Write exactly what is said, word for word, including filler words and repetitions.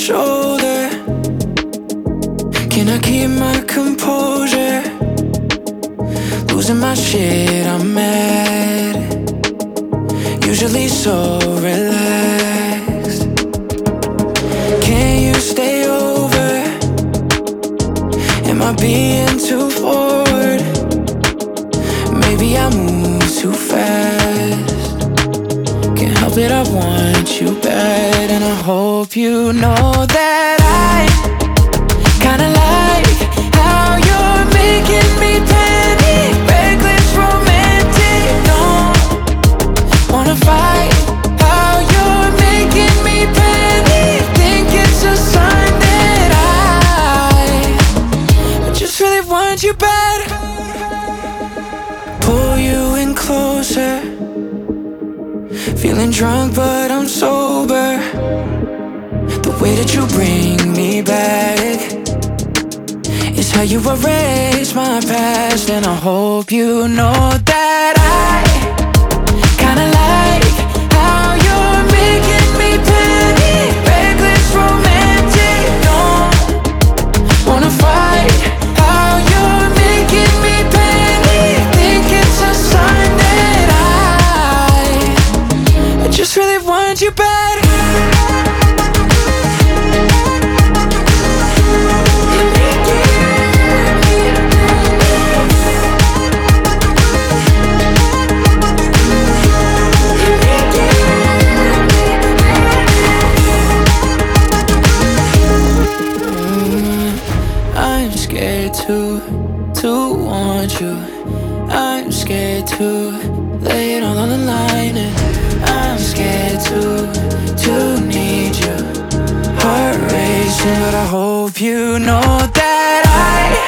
shoulder. Can I keep my composure? Losing my shit, I'm mad. Usually so relaxed. Can you stay over? Am I being too forward? Maybe I move too fast. Can't help it, I want you bad. And I hope you know that I kinda like how you're making me panic. Reckless, romantic, don't wanna fight. How you're making me panic. Think it's a sign that I just really want you bad. Pull you in closer. Feeling drunk but I'm sober. The way that you bring me back is how you erase my past. And I hope you know that I kinda like how you're making me panic. Reckless, romantic, don't wanna fight. How you're making me panic. Think it's a sign that I I just really want you bad. I'm scared to, to want you. I'm scared to lay it all on the line. And I'm scared to, to need you. Heart racing, but I hope you know that I